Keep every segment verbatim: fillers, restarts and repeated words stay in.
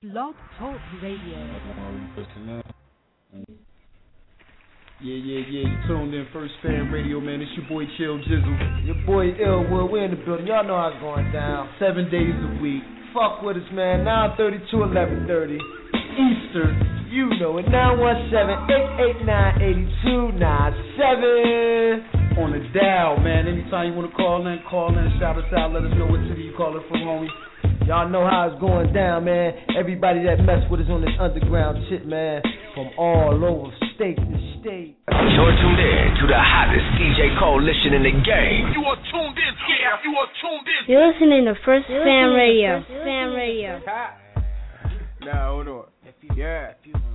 Blog Talk Radio. Yeah, yeah, yeah, you tuned in First Fan Radio, man. It's your boy Chill Jizzle. Your boy Illwood, we're in the building. Y'all know how it's going down. Seven days a week. Fuck with us, man. nine thirty-two, eleven thirty Eastern. You know it. nine one seven, eight eight nine, eight two nine seven On the dial, man. Anytime you want to call in, call in, shout us out, let us know what city you calling from, homie. Y'all know how it's going down, man. Everybody that mess with us on this underground shit, man, from all over state to state. You're tuned in to the hottest D J coalition in the game. You are tuned in, yeah, you are tuned in. You're listening to First Fan Radio. Fan Radio. Nah, hold on. Yeah.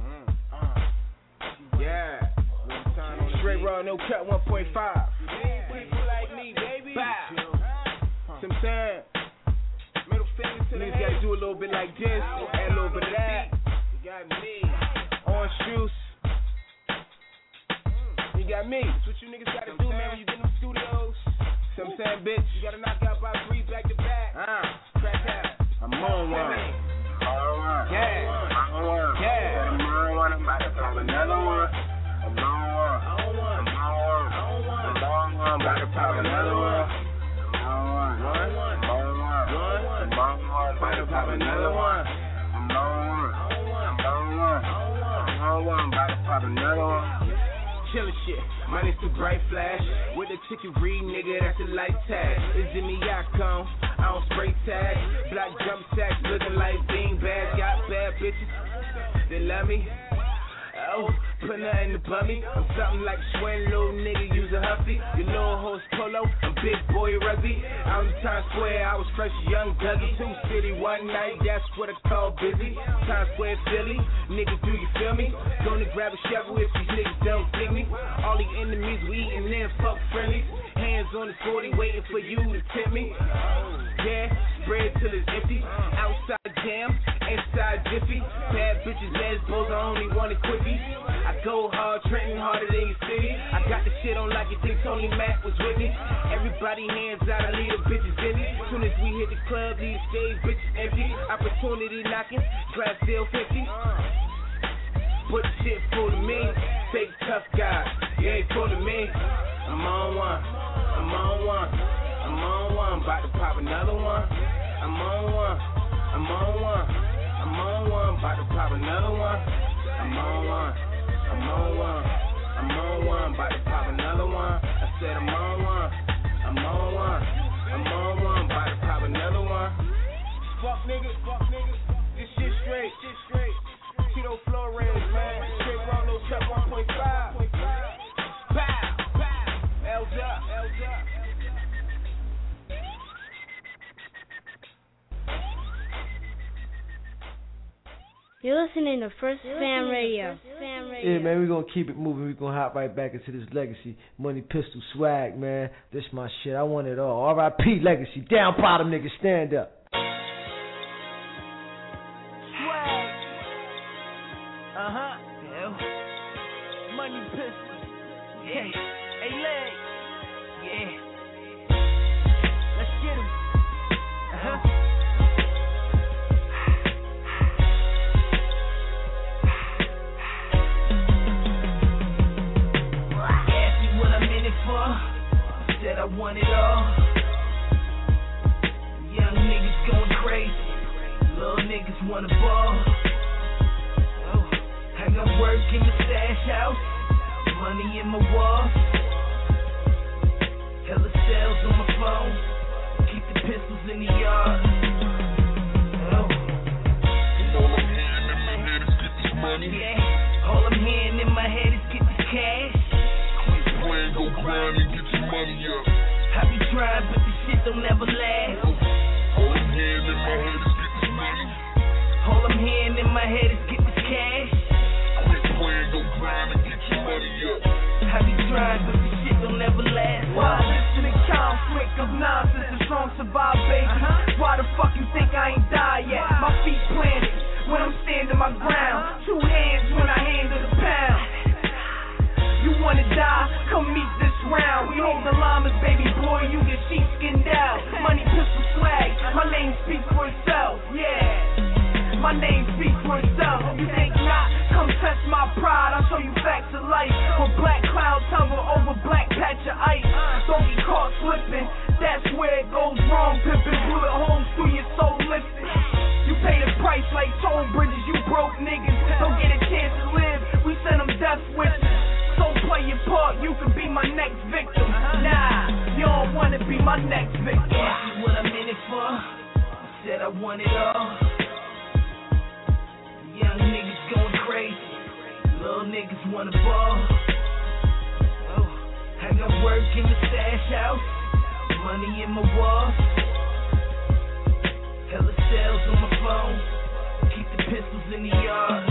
Yeah. Straight raw, no cut, one point five. People like me, baby. Bow. Some saying. Niggas gotta do a little bit like this, add a little bit of that. You got me. Orange juice. You got me. That's what you niggas gotta do, man, when you get in the studios. Some saying, bitch, you gotta knock out by three back to back. Uh, crack that. I'm on one. Yeah. I'm on one. Yeah. I'm on one. I'm about to pop another one. I'm on one. I'm on one. I'm on one. I'm on one. I'm about to pop another one. I'm on one. I'm on one. About to pop another one. I'm on one. I'm on one. I'm on one. About to pop another one. Chillin' shit. Money's too bright flash. With a chicken read, nigga, that's a light tag. It's in me, I come. I don't spray tag. Black jump sacks looking like bean bags. Got bad bitches. They love me. Oh, put nothing to bummy. I'm something like Schwinn, little nigga, use a huffy. Your little host polo, I'm big boy rugby. Out in Times Square, I was fresh young Dougie. Two city one night, that's what I call busy. Times Square, Philly, niggas, do you feel me? Gonna grab a shovel if these niggas don't dig me. All these enemies we eating in, fuck friendly. Hands on the forty, waiting for you to tip me. Yeah, spread till it's empty. Outside jam, inside jiffy. Bad bitches, lesbos, I only want a quickie. I go hard, Trenton harder than your city. I got the shit on like you think Tony Mac was with me. Everybody hands out, I leave the bitches in it. Soon as we hit the club, these stage bitches empty. Opportunity knocking, glass still fifty. Put the shit full of me. Fake tough guy, you ain't full of me. I'm on one, I'm on one, I'm on one. About to pop another one. I'm on one, I'm on one, I'm on one. About to pop another one. I'm on one, I'm on one, I'm on one, about to pop another one. I said I'm on one, I'm on one, I'm on one, about to pop another one. Fuck niggas, fuck niggas, this shit straight, shit straight. Tito Flores, man, straight raw, no cut, one point five. Pow, pow, L's up, L's up. You're listening to First Fan Radio. Fan Radio. Yeah, man, we're going to keep it moving. We're going to hop right back into this Legacy Money Pistol swag, man. This my shit. I want it all. R I P Legacy. Down bottom, nigga. Stand up. Swag. Uh-huh. Yeah. Money Pistol. Yeah. Hey, leg. Yeah. Let's get him. Uh-huh. Said I want it all. Young niggas going crazy. Little niggas wanna ball. Oh, I got work in the stash house. Money in my walls. Hella sales on my phone. Keep the pistols in the yard. Oh. And all I'm hearing in my head is get this money. Yeah. All I'm hearing in my head is get this cash. Plan, go grind and get your money up. I be trying, but this shit don't never last. All I'm hearing in my head is get this money. All I'm hearing in my head is get this cash. Quit playing, go grind and get your money up. I be trying, but this shit don't never last. Why listen to conflict of nonsense? The strong survive, baby. Uh-huh. Why the fuck you think I ain't died yet? My feet planted when I'm standing my ground. Two hands when I handle the pound. You wanna die? Come meet this round. We hold the llamas, baby boy, you get sheepskin down. Money pistol swag, my name speaks for itself, yeah. My my name speaks for itself. You think not? Come test my pride, I'll show you facts of life. With black clouds hover over black patch of ice. Don't get caught slipping, that's where it goes wrong. Pimpin' bullet holes through your soul lifting. You pay the price like toll bridges, you broke niggas. Don't get a chance to live, we send them death wishes. So play your part, you could be my next victim. Nah, you don't wanna be my next victim. Ask me what I'm in it for, I said I want it all. Young niggas going crazy, little niggas wanna ball. Oh, I got work in the stash house, money in my walls. Hella sales on my phone, keep the pistols in the yard.